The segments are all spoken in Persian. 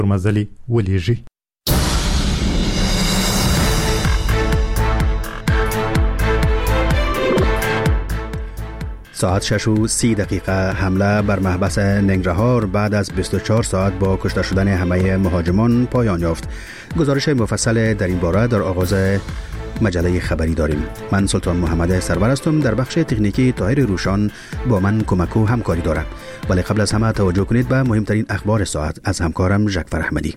مزلی ولیجی. ساعت 6:30 حمله بر محبس ننگرهار بعد از 24 ساعت با کشته شدن همه مهاجمان پایان یافت. گزارش مفصل در این باره در آغاز مجله خبری داریم. من سلطان محمد سرور هستم. در بخش تکنیکی طاهر روشان با من کمک و همکاری دارد. ولی قبل از همه توجه کنید به مهمترین اخبار ساعت از همکارم جعفر احمدی.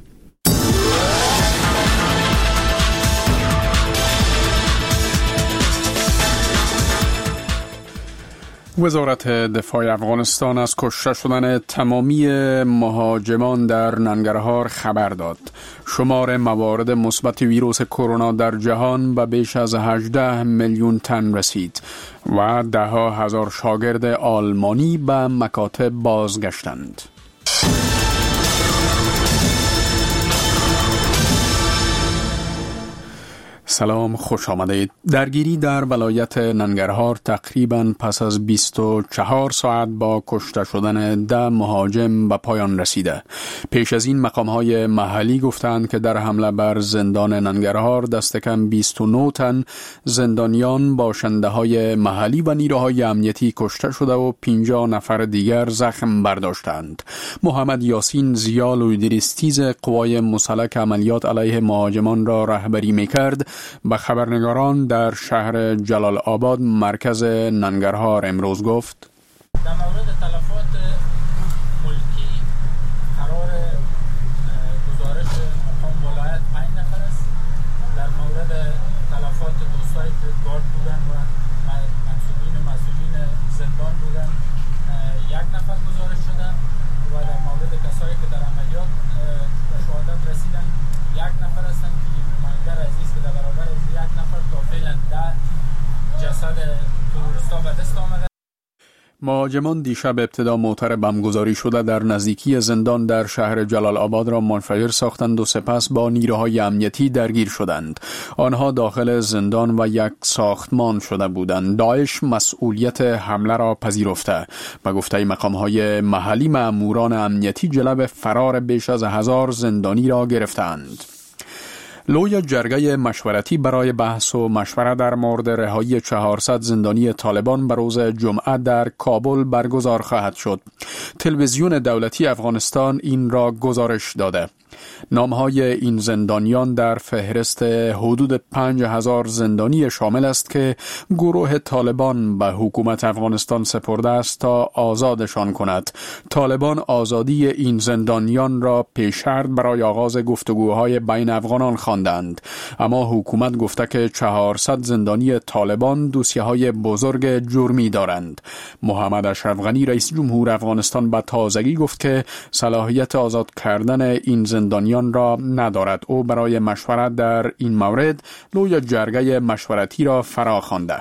وزارت دفاع افغانستان از کشته شدن تمامی مهاجمان در ننگرهار خبر داد. شمار موارد مثبت ویروس کرونا در جهان به بیش از 18 میلیون تن رسید و ده‌ها هزار شاگرد آلمانی به مکاتب بازگشتند. سلام، خوش آمدید. درگیری در ولایت ننگرهار تقریباً پس از 24 ساعت با کشته شدن 10 مهاجم به پایان رسیده. پیش از این مقام‌های محلی گفتند که در حمله بر زندان ننگرهار دست کم 29 تن زندانیان، باشنده‌های محلی و نیروهای امنیتی کشته شده و 50 نفر دیگر زخم برداشتند. محمد یاسین زیال و ادریستیز قوای مسلح عملیات علیه مهاجمان را رهبری می‌کرد به خبرنگاران در شهر جلال آباد مرکز ننگرهار امروز گفت: در مورد تلفات ملکی قرار گزارش مقام ولایت 5 نفر است. در مورد تلفات دوستایی که گارد بودن و منصوبین و مسئولین زندان بودن 1 نفر گزارش شدن و در مورد کسایی که در عملیات به شهادت رسیدن 1 نفر هستند که نماینده عزیز که در برابر از 1 نفر تا فعلا 10 جسد تروریستا به دست آمده. مهاجمان دیشب ابتدا موتر بمبگذاری شده در نزدیکی زندان در شهر جلال آباد را منفجر ساختند و سپس با نیروهای امنیتی درگیر شدند. آنها داخل زندان و یک ساختمان شده بودند. داعش مسئولیت حمله را پذیرفته. به گفته مقام‌های محلی مأموران امنیتی جلب فرار بیش از 1000 زندانی را گرفتند. لوی جرگه مشورتی برای بحث و مشوره در مورد رهایی 400 زندانی طالبان به روز جمعه در کابل برگزار خواهد شد. تلویزیون دولتی افغانستان این را گزارش داده. نامهای این زندانیان در فهرست حدود 5000 زندانی شامل است که گروه طالبان به حکومت افغانستان سپرده است تا آزادشان کند. طالبان آزادی این زندانیان را پیش شرط برای آغاز گفتگوهای بین افغانان خواندند، اما حکومت گفته که 400 زندانی طالبان دوسیه‌های بزرگ جرمی دارند. محمد اشرف غنی رئیس جمهور افغانستان به تازگی گفت که صلاحیت آزاد کردن این زندانیان را ندارد. او برای مشورت در این مورد لوی جرگه مشورتی را فرا خوانده.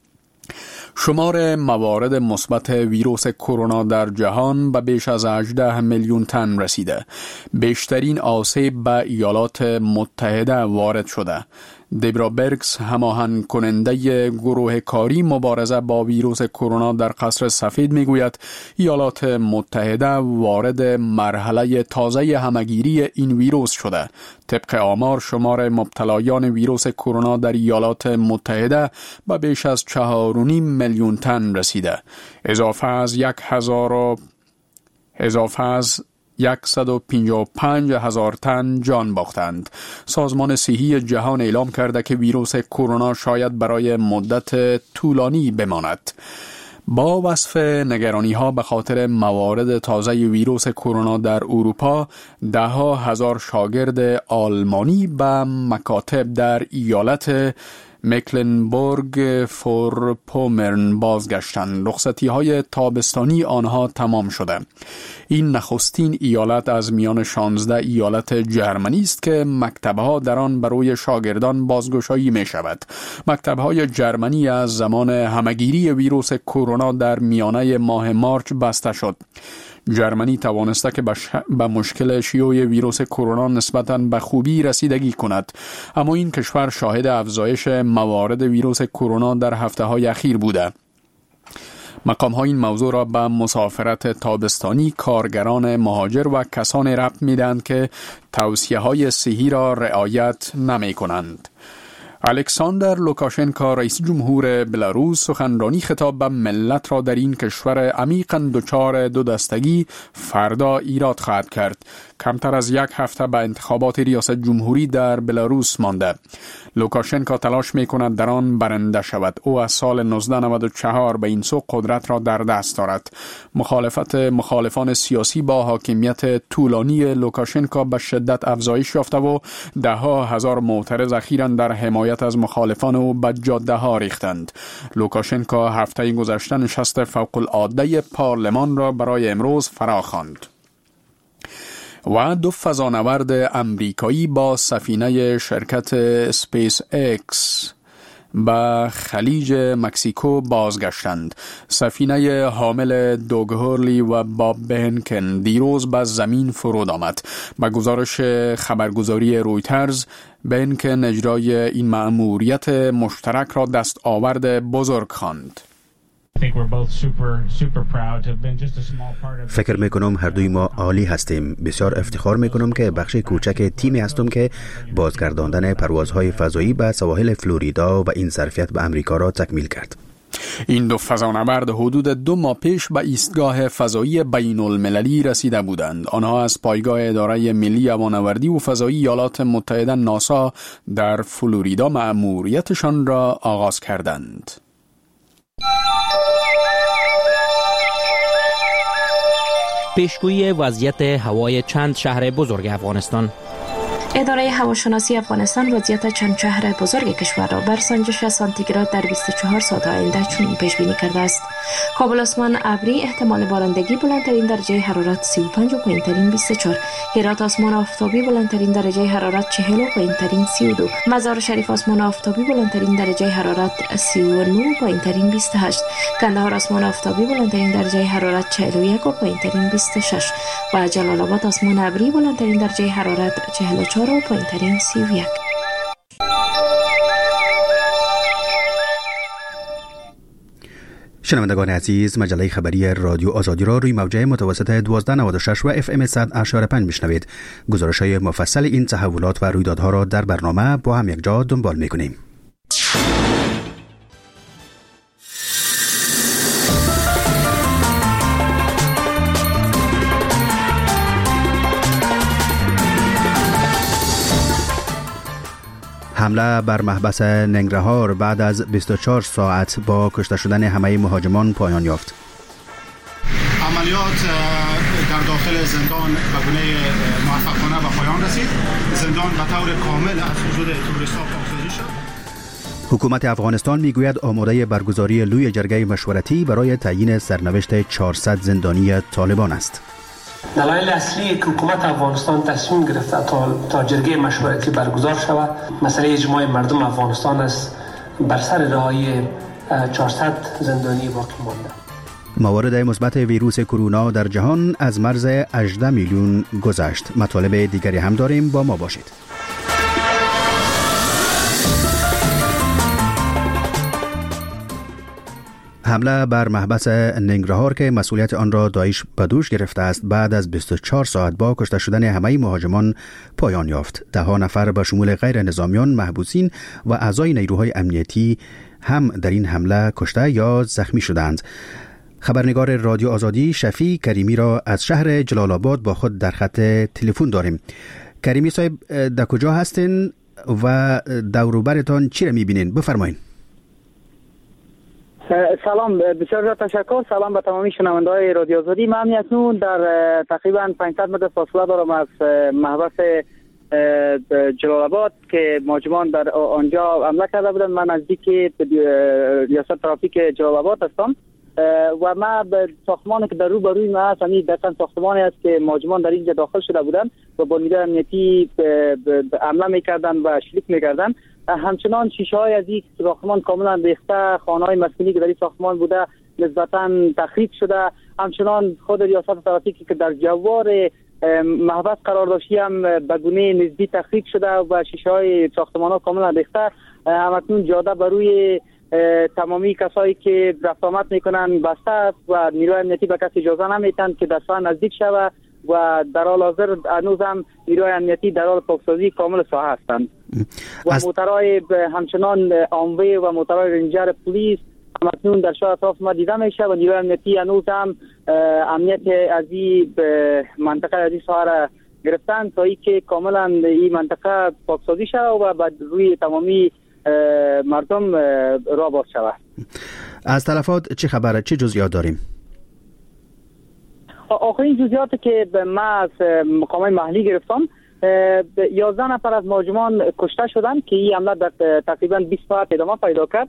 شمار موارد مثبت ویروس کرونا در جهان به بیش از 18 میلیون تن رسیده. بیشترین آسیب به ایالات متحده وارد شده. دیبرا برکس، هماهنگ کننده گروه کاری مبارزه با ویروس کرونا در قصر سفید میگوید ایالات متحده وارد مرحله تازه همگیری این ویروس شده. طبق آمار شمار مبتلایان ویروس کرونا در ایالات متحده به بیش از 4.5 میلیون تن رسیده. اضافه از 155,000 تن جان باختند. سازمان صحی جهان اعلام کرده که ویروس کرونا شاید برای مدت طولانی بماند. با وصف نگرانی‌ها به خاطر موارد تازه ویروس کرونا در اروپا، 10,000 شاگرد آلمانی به مکاتب در ایالت مکلنبورگ فورپومرن بازگشتند. رخصتی‌های تابستانی آنها تمام شده. این نخستین ایالت از میان 16 ایالت جرمنی است که مکتب‌ها در آن برای شاگردان بازگشایی می‌شود. مکتب‌های جرمنی از زمان همگیری ویروس کرونا در میانه ماه مارچ بسته شد. جرمنی توانسته که به مشکل شیوع ویروس کرونا نسبتاً به خوبی رسیدگی کند، اما این کشور شاهد افزایش موارد ویروس کرونا در هفته‌های اخیر بوده. مقام‌ها این موضوع را به مسافرت تابستانی کارگران مهاجر و کسانی ربط می‌دهند که توصیه‌های صحی را رعایت نمی‌کنند. الکساندر لوکاشنکو رئیس جمهور بلاروس سخنرانی خطاب به ملت را در این کشور عمیقاً دچار دو دستگی فردا ایراد خواهد کرد. کمتر از یک هفته به انتخابات ریاست جمهوری در بلاروس مانده. لوکاشنکو تلاش می‌کند در آن برنده شود. او از سال 1994 به این سو قدرت را در دست دارد. مخالفان سیاسی با حاکمیت طولانی لوکاشنکو به شدت افزایش یافته و ده‌ها هزار معترض اخیراً در حمایت از مخالفان او به جاده‌ها ریختند. لوکاشنکو هفته گذشته نشست فوق‌العاده پارلمان را برای امروز فراخواند. و دو فضانورد امریکایی با سفینه شرکت اسپیس اکس به خلیج مکزیکو بازگشتند. سفینه حامل دوگ هورلی و باب بهنکن دیروز به زمین فرود آمد. به گزارش خبرگزاری رویترز، بهنکن اجرای این مأموریت مشترک را دستاورد بزرگ خواند. فکر میکنم هر دوی ما عالی هستیم. بسیار افتخار میکنم که بخش کوچک تیمی هستم که بازگرداندن پروازهای فضایی به سواحل فلوریدا و این ظرفیت به امریکا را تکمیل کرد. این دو فضانورد حدود 2 ماه پیش به ایستگاه فضایی بین المللی رسیده بودند. آنها از پایگاه اداره ملی هوانوردی و فضایی ایالات متحده ناسا در فلوریدا مأموریتشان را آغاز کردند. پیشگویی وضعیت هوای چند شهر بزرگ افغانستان. اداره هواشناسی افغانستان وضعیت چند شهر بزرگ کشور را بر سنجش سانتیگراد در 24 ساعت آینده چنین پیش بینی کرده است. کابل آسمان ابری، احتمال بارندگی، بلندترین درجه حرارت 35 و پایینترین 24. هرات آسمان آفتابی، بلندترین درجه حرارت 40 و پایینترین 32. مزار شریف آسمان آفتابی، بلندترین درجه حرارت 39 و پایینترین 28. کندهار آسمان آفتابی، بلندترین درجه حرارت 41 و پایینترین 26. و جلال آباد آسمان ابری، بلندترین درجه حرارت 44 و پایینترین 31. شنوندگان عزیز، مجله خبری رادیو آزادی را روی موجه متوسط 1296 و FM 100.5 میشنوید. گزارش‌های مفصل این تحولات و رویدادها را در برنامه با هم یک جا دنبال می‌کنیم. حمله بر محبس ننگرهار بعد از 24 ساعت با کشته شدن همه مهاجمان پایان یافت. عملیات در داخل زندان به گونه موفقانه به پایان رسید. زندان به طور کامل از وجود توریست‌ها پاکسازی شد. حکومت افغانستان میگوید آماده برگزاری لوی جرگه مشورتی برای تعیین سرنوشت 400 زندانی طالبان است. دلایل اصلی که حکومت افغانستان تصمیم گرفته تا جرگه مشورتی برگزار شود مسئله اجماع مردم افغانستان است بر سر رهایی 400 زندانی باقی مانده. موارد مثبت ویروس کرونا در جهان از مرز 18 میلیون گذشت. مطالب دیگری هم داریم، با ما باشید. حمله بر محبس ننگرهار که مسئولیت آن را داعش به دوش گرفته است بعد از 24 ساعت با کشته شدن همه مهاجمان پایان یافت. 10 نفر به شمول غیر نظامیان، محبوسین و اعضای نیروهای امنیتی هم در این حمله کشته یا زخمی شدند. خبرنگار رادیو آزادی شفیع کریمی را از شهر جلال آباد با خود در خط تلفن داریم. کریمی صاحب، در کجا هستین و دور و برتان چی را می‌بینین؟ بفرمایید. سلام، بسیار تشکر. سلام به تمامی شنونده‌های رادیو آزادی. من اکنون در تقریبا 500 متر فاصله دارم از محبس جلال آباد که مهاجمان در آنجا حمله کرده بودند. من نزدیک ریاست ترافیک جلال آباد هستم و ما به ساختمانی که در روبروی ما هست، همین دقیقاً ساختمانی است که مهاجمان در اینجا داخل شده بودند و با نیروی امنیتی حمله می‌کردند و شلیک می‌کردند. همچنان شیشه‌های از این ساختمان کاملا ریخته، خانه‌های مسکونی که در این ساختمان بوده نسبتاً تخریب شده. همچنان خود ریاست ترافیکی که در جوار محبس قرار داشتی هم به گونه نسبی تخریب شده و شیشه‌های ساختمان‌ها کاملا ریخته. همکنون جاده بر روی تمامی کسایی که رفت آمد میکنن بسته است و نیروی امنیتی به کسی اجازه نمیتن که دستگاه نزدیک شود و در حال حاضر هنوز هم نیروی امنیتی در حال پاکسازی کامل ساحه هستند و موترهای همچنان آموی و موترهای رنجر پلیس همکنون در شهر اطراف ما دیده میشه و نیروی امنیتی هنوز هم امنیت از این منطقه از این ساحه را گرفتن تا ای که کاملا این منطقه پاکسازی شود و بعد روی تمامی مردم را باز شود. از تلفات چه خبره؟ چه جزئیات داریم؟ آخرین جزئیاتی که ما از مقامات محلی گرفتم 11 نفر از مهاجمان کشته شدند که این حمله در تقریبا 20 ساعت ادامه پیدا کرد.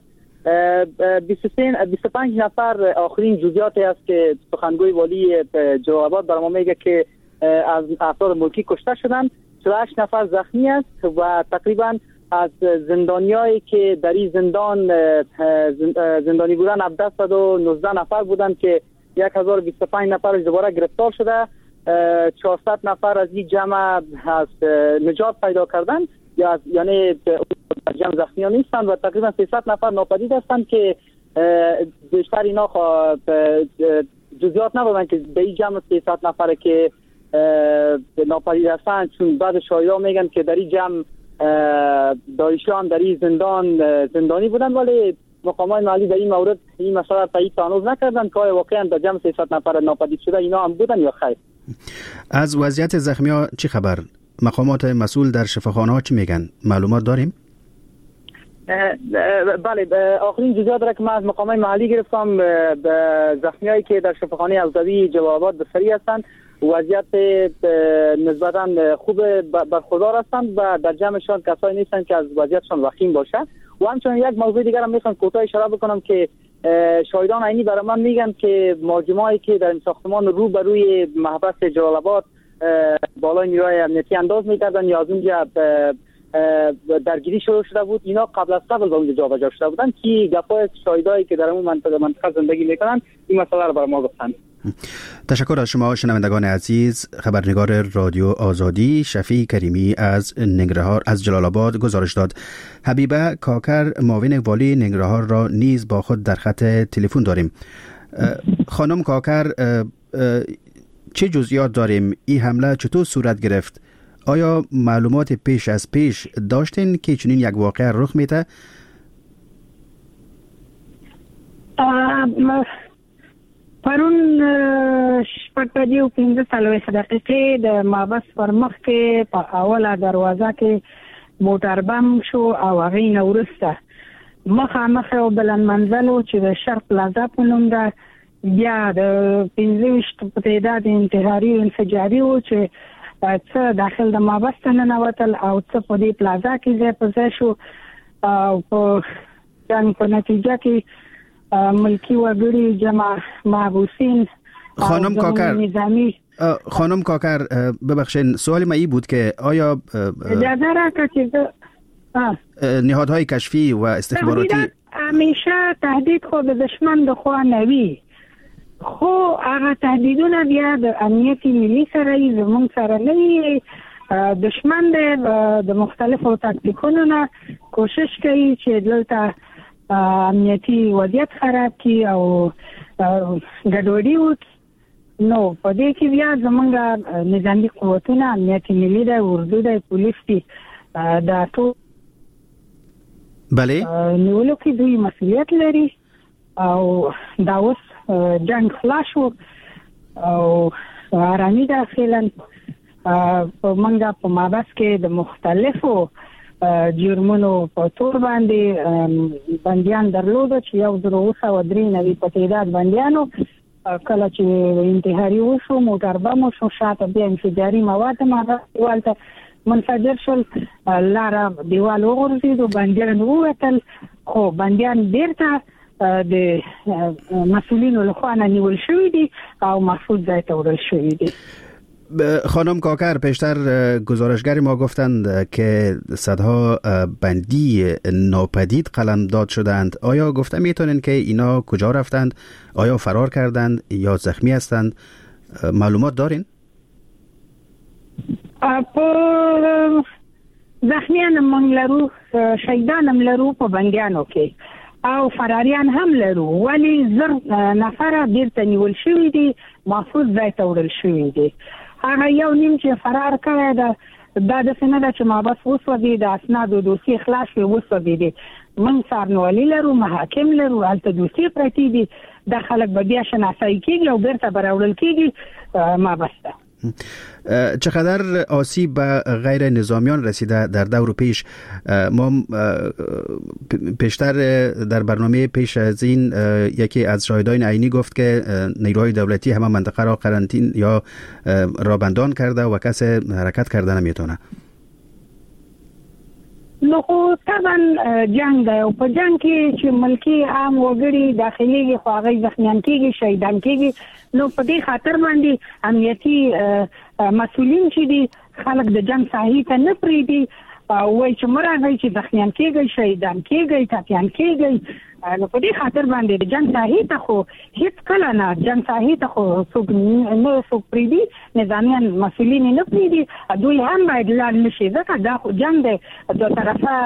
25 نفر آخرین جزئیاتی است که سخنگوی والی جلال آباد برام میگه که از افراد ملکی کشته شدند. 48 نفر زخمی است و تقریبا از زندانیایی که در این زندان زندانی بودن 719 نفر بودند که 1025 نفرش دوباره گرفتار شده. 400 نفر از این جمع از نجات پیدا کردن یعنی جمع زخمیان نیستند و تقریبا 300 نفر ناپدید هستند که بیشتر اینا جزئیات نبودن که به این جمع 300 نفر که ناپدید هستند، چون بعد شاهدها میگن که در این جمع داعشیان در این زندانی بودن، ولی مقامات محلی در این مورد این مسئله تایید هنوز نکردن که آیا واقعا در جمع 300 نفر ناپدید شده اینا هم بودن یا خیر. از وضعیت زخمی‌ها چه خبر؟ مقامات مسئول در شفاخانه‌ها چی میگن؟ معلومات داریم؟ بله، آخرین جزئیات را که من از مقامات محلی گرفتم زخمیایی که در شفاخانه ابوظبی جلال آباد بستری هستند وضعیت نسبتاً خوب برخوردار هستند و در جمعشان کسایی نیستند که از وضعیتشان وخیم باشه. و همچنین یک موضوع دیگر هم میخوام کوتاه اشاره بکنم که شاهدان عینی برای من میگن که مهاجمایی که در این ساختمان رو به روی محبس جلال آباد بالای نیروی امنیتی انداز میکردن یا از اونجا درگیری شروع شده بود، اینا قبل از قبل به اونجا جابجا شده بودن که گپای شاهدایی که در اون منطقه زندگی میکنن این مسئله رو برای ما گفتن. تشکر از شما شنوندگان عزیز. خبرنگار رادیو آزادی شفیع کریمی از ننگرهار از جلال آباد گزارش داد. حبیبه کاکر معاون والی ننگرهار را نیز با خود در خط تلفن داریم. خانم کاکر، چه جزئیات داریم؟ این حمله چطور صورت گرفت؟ آیا معلومات پیش از پیش داشتین که چنین یک واقعه رخ میده؟ پرون شپږ بجې او 15 دقیقې د محبس پر مخ کې په اوله دروازه کې موټر بم شو او هغې نه وروسته مخامخ یو بلند منزل چې د شرق پلازا په نوم ده، بیا د 25 په تعداد انتحاري او انفجاري و چې څه داخل د محبس ته ننوتل او څه په دې پلازا کې ځای په ځای شو او په نتیجه کې ملکی وگری جمع محبوسین. خانم کاکر ببخشین، سوال ما ای بود که آیا نهادهای کشفی و استخباراتی همیشه تهدید خود دشمن دخوا نوی خو هغه تهدیدونه بیا د امنیت ملی سره زمون سره نه دشمن د مختلفو تاکتیکونو نه کوشش کوي چې دلته امنیتی وضعیت خراب کی او ګډوډي وکړي. نو په دې کې بیا زمونږ نظامي قوتونه امنیتي ملي ده، اردو ده، پولیس دي، دا ټول بله نیولو کې دوی مسؤلیت لري او دا اوس جنگ خلاص شو او آرامي ده فعلا په منګه په محبس کې د مختلفو جرمونو په تور باندې بنديان درلود چې 193 په تعداد بنديانو کله چې انتحاري وشو موټر بم شو شاته بیا انفجاري مواد ما والته منفجر شول لاره دیوال وغورځید او بنديان ووتل، خو بنديان بیرته د مسئولینو لخوا نیول شوی دي او محفوظ ځای ته وړل شوی دي. خانم کاکر، پیشتر گزارشگری ما گفتند که صدها بندی ناپدید قلمداد شدند. آیا گفته میتونین که اینا کجا رفتند؟ آیا فرار کردند یا زخمی هستند؟ معلومات دارین؟ زخمیان من لرو، شهیدانم لرو په بندیانو کې او فراریان هم لرو ولی زر نفر بیرته نیول شوی دي محفوظ ځای ته وړل شوی دي. هغه یو نیم چې فرار کړی ده دا د سینه ده چې محبس وسوځي د اسناد او دوسیې خلاص وسوځي دي. من څارنوالي لرو، محاکم لرو، هلته دوسیې پرتې دي. دا خلک به بیا شناسایی کېږي او بیرته به راوړل کېږي محبس ته. چقدر آسیب به غیر نظامیان رسیده در دور پیش؟ ما پیشتر در برنامه پیش از این یکی از شاهدان عینی گفت که نیروهای دولتی همه منطقه را قرنطین یا رابندان کرده و کسی حرکت کرده نمیتونه. نو خو طبعا جنگ ده او په جنگ کې چې ملکی عام وګړي داخلي خو هغه زخمیان کېږي، شهیدان کېږي. نو په دې خاطر باندې امنیتي مسؤلین چې دي خلک د جنگ ساحې ته نه پرېږدي او وایي چې مرغی چې زخمیان کېږي، شهیدان کېږي، ټپیان کېږي. نو په دې خاطر باندې د جنگ ساحې ته خو هیڅ کله نه جنگ ساحې ته خو څوک نه څوک پرېږدي، نظامیان مسؤلین نه پرېږدي. دوی هم باید لاړ نشي ځکه دا خو جنگ دی دو طرفه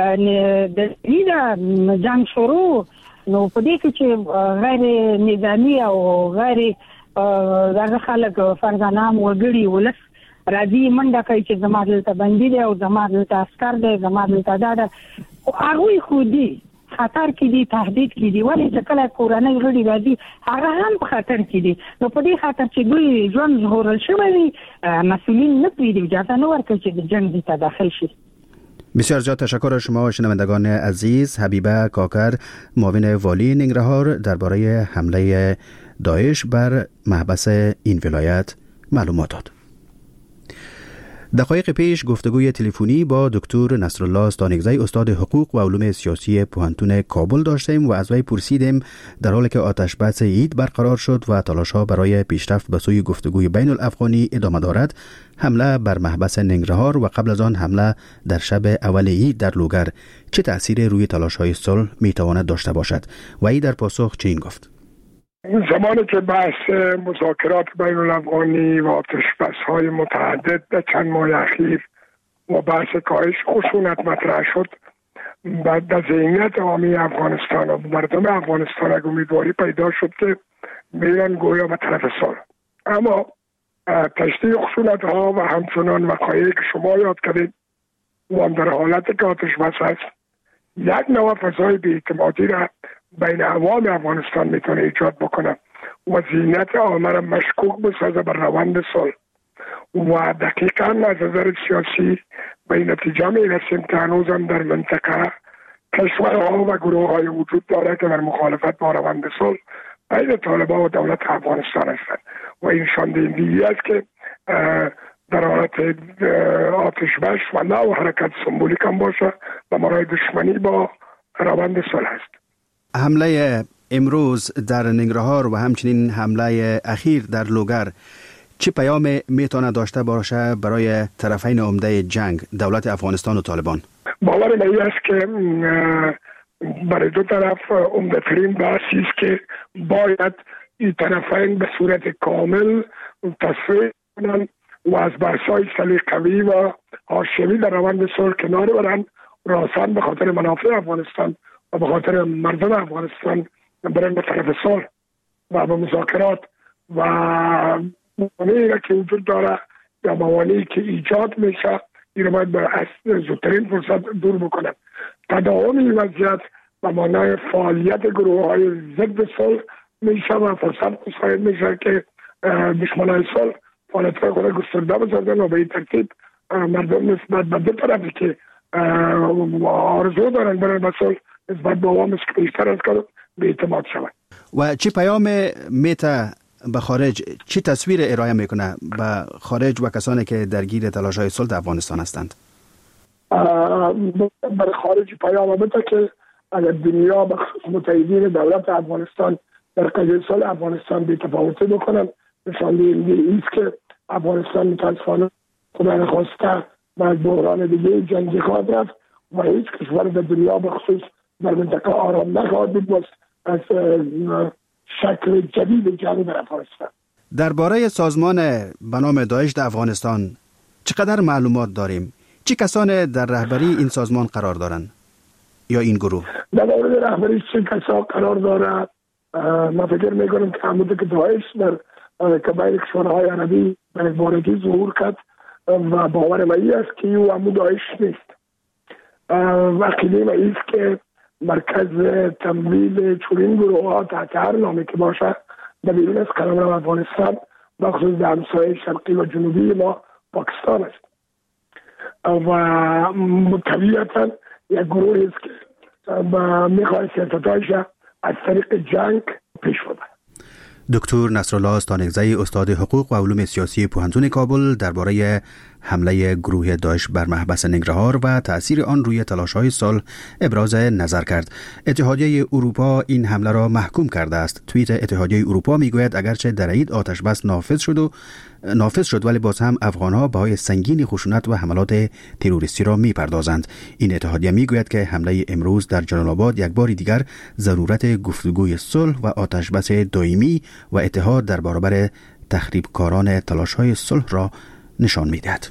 د جنگ شروع. نو په دې کې چې غیر نظامی او غیر دغه خلک فرزانام وګړي ولس راځي منډه کوي چې زما دلته بندي دی او زما دلته عسکر دی، زما دلته دا ده. هغوی خو دي خطر کې دي، تهدید کې دي، ولې چې کله کورنۍ غړي راځي هغه هم په خطر کې دي. نو په دې خاطر چې دوی ژوند ژغورل شوی وي مسئولین نه پرېږدي، اجازه نه ورکوي چې د جنگ ته داخل شي. بسیار زیاد تشکر از شما شنوندگان عزیز. حبیبه کاکر، معاون والی ننگرهار، درباره حمله داعش بر محبس این ولایت معلومات داد. دقایق پیش گفتگوی تلفنی با دکتر نصرالله استانگزی، استاد حقوق و علوم سیاسی پوهنتون کابل داشتیم و از وی پرسیدیم در حالی که آتش بس عید برقرار شد و تلاش‌ها برای پیشرفت به سوی گفتگوی بین الافغانی ادامه دارد، حمله بر محبس ننگرهار و قبل از آن حمله در شب اول عید در لوگر چه تأثیری روی تلاش‌های صلح میتواند داشته باشد؟ و ای در پاسخ چنین گفت: زمانی که بحث مذاکرات بین الافغانی و آتش‌بس‌های متعدد در چند ماه اخیر و بحث کاهش خشونت مطرح شد، بعد در ذهنیت عامی افغانستان و مردم افغانستان یک امیدواری پیدا شد که میرن گویا به طرف صلح. اما تشدید خشونت‌ها و همچنان وقایعی که شما یاد کردید و در حالت که آتش‌بس است، یک نوع فضای بی‌اعتمادی را بین عوام افغانستان میتونه ایجاد بکنه و ذهنیت عامه را مشکوک بسازه بر روند صلح و دقیقاً از نظر سیاسی به این نتیجه میرسیم که هنوز هم در منطقه کشورها و گروه‌های وجود داره که در مخالفت با روند صلح بین طالبان و دولت افغانستان هستند و این نشاندهی است که در حالت آتش‌بس و نوع حرکت سمبولیک هم باشه و برای دشمنی با روند صلح است. حمله امروز در ننگرهار و همچنین حمله اخیر در لوگر چه پیام میتونه داشته باشه برای طرفین عمده جنگ، دولت افغانستان و طالبان؟ باور من است که برای دو طرف عمده ترین بحثی است که باید این طرفین به صورت کامل تصفیه کنند و از بحث‌های سلیقه‌ای و حاشیه‌ای در روند صلح کنار برند، راساً به خاطر منافع افغانستان و به خاطر مردم افغانستان برن به طرف صلح و به مذاکرات و موانعی که وجود داره یا موانعی که ایجاد میشه این رو باید به زودترین فرصت دور بکنن. تداوم این وضعیت و مانع فعالیت گروه‌های ضد صلح میشه و فرصت مساعد میشه که دشمنان صلح فعالیت‌های خود گسترده بسازن و به این ترتیب مردم نسبت به دو طرفی که آرزو دارن برن به صلح نسبت به عوامش که بیشتر از کار به اعتماد شود. و چه پیام میته به خارج، چه تصویر ارائه میکنه به خارج و کسانی که درگیر تلاش‌های صلح افغانستان هستند؟ برای خارج پیام میته که اگر دنیا به خصوص متحدین دولت افغانستان در قضیه صلح افغانستان بی‌تفاوتی بکنن، نشاندهی است که افغانستان متاسفانه خدا نخواسته و بحران دیگه جنگی خواهد رفت و هیچ کشور در دنیا به خصوص در منطقه آرام نخواهد بود از شکل جدید جنگ در افغانستان. درباره سازمان به نام داعش در افغانستان چقدر معلومات داریم؟ چه کسانی در رهبری این سازمان قرار دارند یا این گروه؟ در مورد رهبری چه کسا قرار دارد؟ من فکر میکنم که همونده که داعش که بین کشورهای عربی به بارگی ظهور کرد و باور من است که او همون داعش نیست. عقیده من است که مرکز تمویل چنین گروه ها تحت هر نامی که باشه در بیرون از قلمرو افغانستان بخصوص در همسایه شرقی و جنوبی ما پاکستان است و طبیعتا یک گروه است که میخواهد سیاستایش از طریق جنگ پیش ببرد. دکتر نصرالله استانکزی استاد حقوق و علوم سیاسی پوهنتون کابل درباره حمله گروه داعش بر محبس ننگرهار و تأثیر آن روی تلاش‌های صلح ابراز نظر کرد. اتحادیه اروپا این حمله را محکوم کرده است. توییت اتحادیه اروپا میگوید اگرچه در عید آتش بس نافذ شد ولی باز هم افغان‌ها بهای سنگین خشونت و حملات تروریستی را میپردازند. این اتحادیه میگوید که حمله امروز در جلال آباد یک بار دیگر ضرورت گفتگوی صلح و آتش بس دائمی و اتحاد در برابر تخریبکاران تلاش‌های صلح را نشان می‌دهد.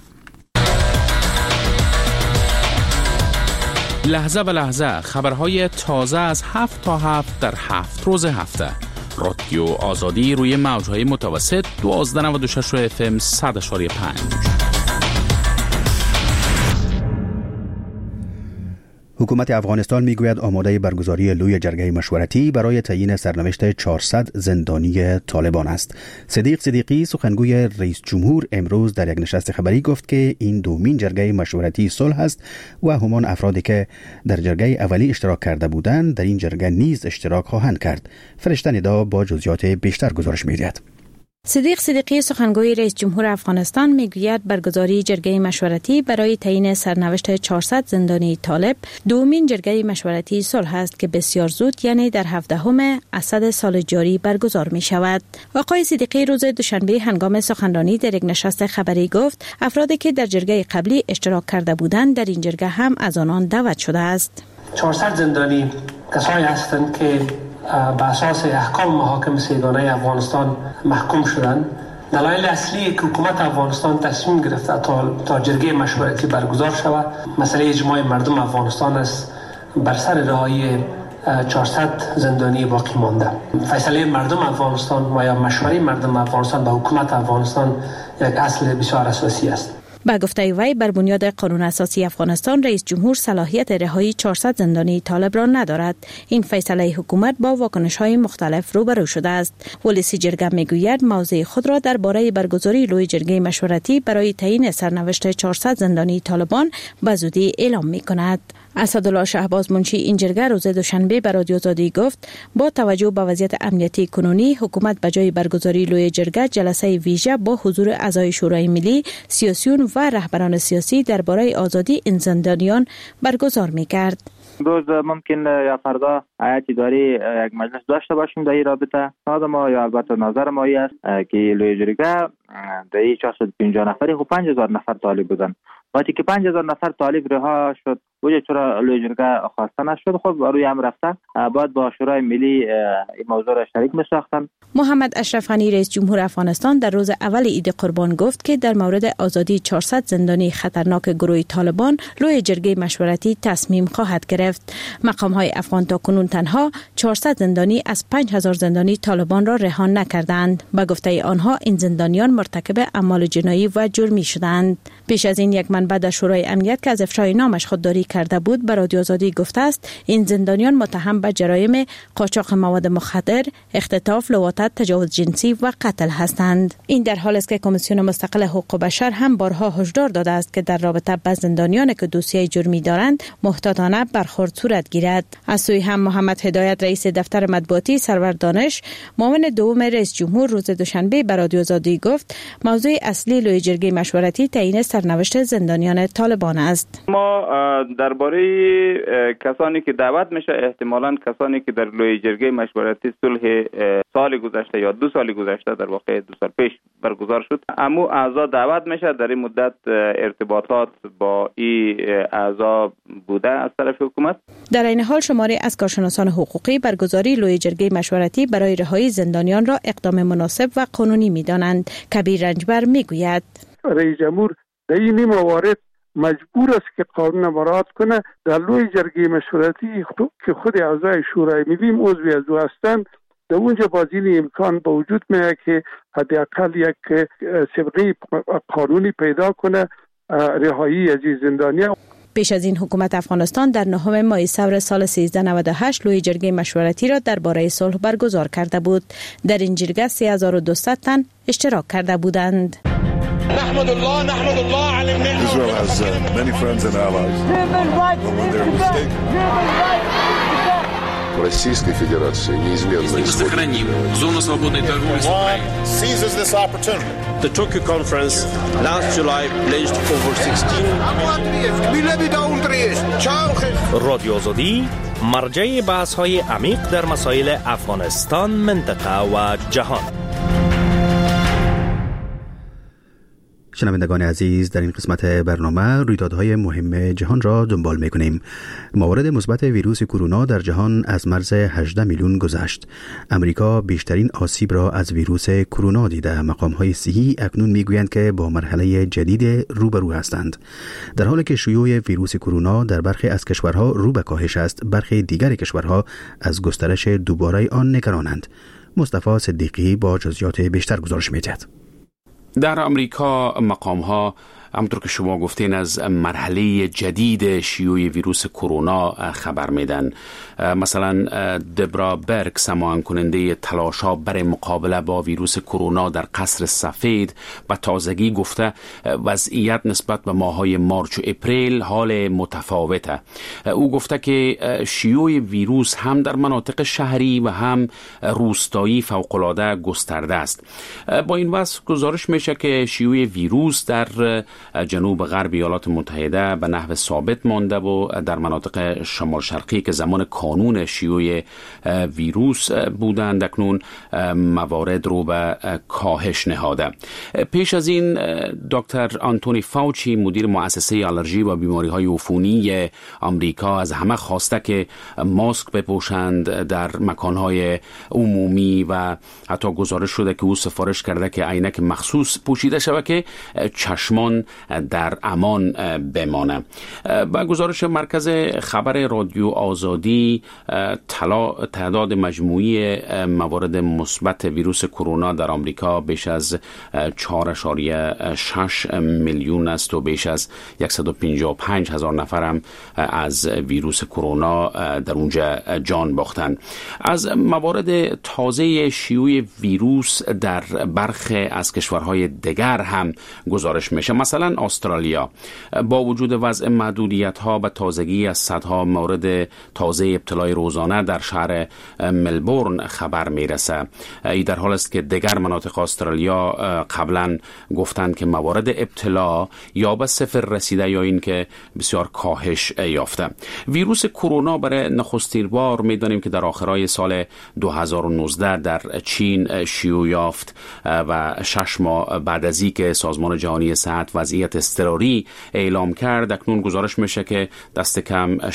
لحظه به لحظه خبرهای تازه از 7 تا 7 در 7 روز هفته. رادیو آزادی روی موج‌های متوسط 1296 FM 100.5. حکومت افغانستان میگوید آماده برگزاری لوی جرگه مشورتی برای تعیین سرنوشت 400 زندانی طالبان است. صدیق صدیقی سخنگوی رئیس جمهور امروز در یک نشست خبری گفت که این دومین جرگه مشورتی صلح است و همان افرادی که در جرگه اولی اشتراک کرده بودند در این جرگه نیز اشتراک خواهند کرد. فرشته ندا با جزئیات بیشتر گزارش می‌دهد. صدیق صدیقی سخنگوی رئیس جمهور افغانستان میگوید برگزاری جرگه مشورتی برای تعیین سرنوشت 400 زندانی طالب دومین جرگه مشورتی صلح است که بسیار زود یعنی در 17 اسد سال جاری برگزار می شود. آقای صدیقی روز دوشنبه هنگام سخنرانی در یک نشست خبری گفت افرادی که در جرگه قبلی اشتراک کرده بودند در این جرگه هم از آنان دعوت شده است. 400 زندانی کسایی هستند که به اساس احکام محاکم سیگانه افغانستان محکوم شدند. دلایل اصلی که حکومت افغانستان تصمیم گرفته تا جرگه مشورتی برگزار شود مسئله اجماع مردم افغانستان است بر سر رهایی 400 زندانی باقی مانده. فیصله مردم افغانستان و یا مشوره مردم افغانستان به حکومت افغانستان یک اصل بسیار اساسی است. با گفته وی بر بنیاد قانون اساسی افغانستان رئیس جمهور صلاحیت رهایی 400 زندانی طالب را ندارد. این فیصله حکومت با واکنش‌های مختلف روبرو شده است. ولسی جرگه میگوید موضع خود را درباره برگزاری لوی جرگه مشورتی برای تعیین سرنوشت 400 زندانی طالبان به زودی اعلام می‌کند. اسدالله شهباز منشی این جرگه روز دوشنبه به رادیو آزادی گفت با توجه به وضعیت امنیتی کنونی حکومت به جای برگزاری لوی جرگه جلسه ویژه با حضور اعضای شورای ملی، سیاسیون و رهبران سیاسی درباره آزادی این زندانیان برگزار می‌کرد. روز ممکن یا فردا هیئت اداری یک مجلس داشته باشیم در این رابطه. ما یا البته نظر ما است که لوی جرگه در 450 نفری خب 5000 نفر طالب بودن. وقتی که 5000 نفر طالب رها شد وجه چرا لوی جرگه خواسته نشد خب روی هم رفته بعد با شورای ملی این موضوع را شریک می‌ساختن. محمد اشرف غنی رئیس جمهور افغانستان در روز اول عید قربان گفت که در مورد آزادی 400 زندانی خطرناک گروه طالبان لوی جرگه مشورتی تصمیم خواهد گرفت. مقام‌های افغان تا کنون تنها 400 زندانی از 5000 زندانی طالبان را رها نکردند. با گفته آنها این زندانیان مرتکب اعمال جنایی و جرمی شدند. پیش از این یک منبع در شورای امنیت که از افشای نامش خودداری کرده بود به رادیو آزادی گفته است این زندانیان متهم به جرایم قاچاق مواد مخدر، اختطاف، لواطت، تجاوز جنسی و قتل هستند. این در حالی است که کمیسیون مستقل حقوق بشر هم بارها هشدار داده است که در رابطه با زندانیانی که دوسیه جرمی دارند محتاطانه برخورد صورت گیرد. از سوی هم محمد هدایت رئیس دفتر مطبوعاتی سرور دانش معاون دوم رئیس جمهور روز دوشنبه به رادیو آزادی گفت موضوع اصلی لوی جرگه مشورتی تعیین سرنوشت زندانیان طالبان است. ما درباره کسانی که دعوت میشه احتمالاً کسانی که در لوی جرگه مشورتی صلح سال گذشته یا 2 سال گذشته در واقع 2 سال پیش برگزار شد امو اعضا دعوت میشه در این مدت ارتباطات با این اعضا بوده از طرف حکومت. در این حال شماری از کارشناسان حقوقی برگزاری لوی جرگه مشورتی برای رهایی زندانیان را اقدام مناسب و قانونی میدانند. کبیر رنجبر میگوید رئیس جمهور در این موارد مجبور است که قانون مراعات کنه. در لوی جرگه مشورتی که خود اعضای شورای ملی عضوی از او هستند، در اونجا باز این امکان با وجود میاد که حداقل یک سابقه قانونی پیدا کنه رهایی از این زندانیان. پیش از این حکومت افغانستان در 9 ماه ثور سال 1398 لوی جرگه مشورتی را درباره صلح برگزار کرده بود. در این جرگه 3200 تن اشتراک کرده بودند. نحمد الله على النعمة. Israel has many friends and allies. When they're mistaken. Российской Федерации неизменно сохраним зону свободной торговли с Украиной. Seizes this opportunity. The Tokyo conference last July pledged over 16 رادیو آزادی مرجع بحث‌های عمیق در مسائل افغانستان، منطقه و جهان. شنوندگان عزیز، در این قسمت برنامه رویدادهای مهم جهان را دنبال می‌کنیم. موارد مثبت ویروس کرونا در جهان از مرز 18 میلیون گذشت. امریکا بیشترین آسیب را از ویروس کرونا دیده. مقام‌های صحی اکنون می‌گویند که با مرحله جدید روبرو هستند. در حالی که شیوع ویروس کرونا در برخی از کشورها رو به کاهش است، برخی دیگر کشورها از گسترش دوباره آن نگرانند. مصطفی صدیقی با جزئیات بیشتر گزارش می‌دهد. در امریکا مقام‌ها همونطور که شما گفتین از مرحله جدید شیوع ویروس کرونا خبر میدن. مثلا دبرا برگ، سماعن کننده تلاش‌ها برای مقابله با ویروس کرونا در قصر سفید، به تازگی گفته وضعیت نسبت به ماه‌های مارچ و اپریل حال متفاوته. او گفته که شیوع ویروس هم در مناطق شهری و هم روستایی فوق‌العاده گسترده است. با این وصف گزارش میشه که شیوع ویروس در جنوب غرب ایالات متحده به نحو ثابت مانده و در مناطق شمال شرقی که زمان کانون شیوع ویروس بودند اکنون موارد رو به کاهش نهاده. پیش از این دکتر آنتونی فاوچی، مدیر مؤسسه آلرژی و بیماری‌های عفونی آمریکا، از همه خواسته که ماسک بپوشند در مکان‌های عمومی و حتی گزارش شده که او سفارش کرده که عینک مخصوص پوشیده شود که چشمان در امان بمانه. با گزارش مرکز خبر رادیو آزادی، تعداد مجموعی موارد مثبت ویروس کرونا در آمریکا بیش از 4.6 میلیون است و بیش از 155,000 نفر هم از ویروس کرونا در اونجا جان باختند. از موارد تازه شیوع ویروس در برخی از کشورهای دیگر هم گزارش میشه. مثلا استرالیا با وجود وضع محدودیت‌ها به تازگی از صدها مورد تازه ابتلای روزانه در شهر ملبورن خبر میرسه. ای در حال است که دیگر مناطق استرالیا قبلا گفتند که موارد ابتلا یا به صفر رسیده یا این که بسیار کاهش یافته. ویروس کرونا برای نخستین بار میدانیم که در آخرای سال 2019 در چین شیوع یافت و 6 ماه بعد از اینکه سازمان جهانی صحت وضعیت اضطراری اعلام کرد، اکنون گزارش میشه که دست کم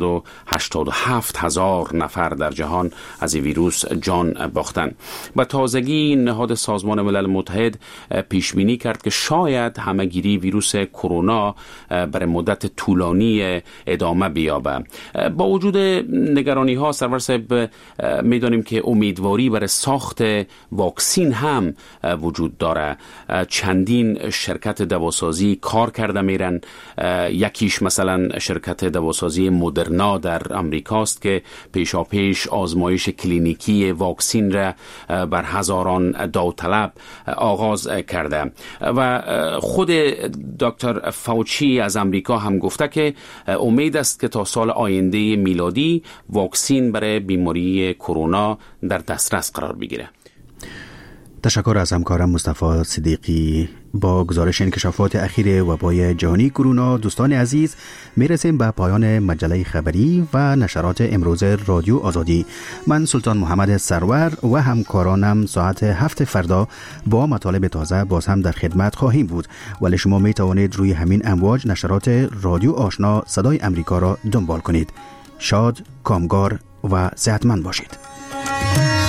687,000 نفر در جهان از این ویروس جان باختند. با تازگی نهاد سازمان ملل متحد پیش بینی کرد که شاید همهگیری ویروس کرونا برای مدت طولانی ادامه بیابه. با وجود نگرانی ها سرور صاحب میدانیم که امیدواری برای ساخت واکسین هم وجود داره. چندین شرکت دواسازی کار کرده میرن. یکیش مثلا شرکت دواسازی مدرنا در امریکاست که پیشاپیش آزمایش کلینیکی واکسین را بر هزاران داوطلب آغاز کرده و خود دکتر فاوچی از امریکا هم گفته که امید است که تا سال آینده میلادی واکسین برای بیماری کرونا در دسترس قرار بگیره. تشکر از همکارم مصطفی صدیقی. با گزارش انکشافات اخیر وبای جهانی کرونا، دوستان عزیز، میرسیم به پایان مجله خبری و نشرات امروز رادیو آزادی. من سلطان محمد سرور و همکارانم ساعت 7 فردا با مطالب تازه باز هم در خدمت خواهیم بود، ولی شما می توانید روی همین امواج نشرات رادیو آشنا صدای امریکا را دنبال کنید. شاد، کامگار و صحتمند باشید.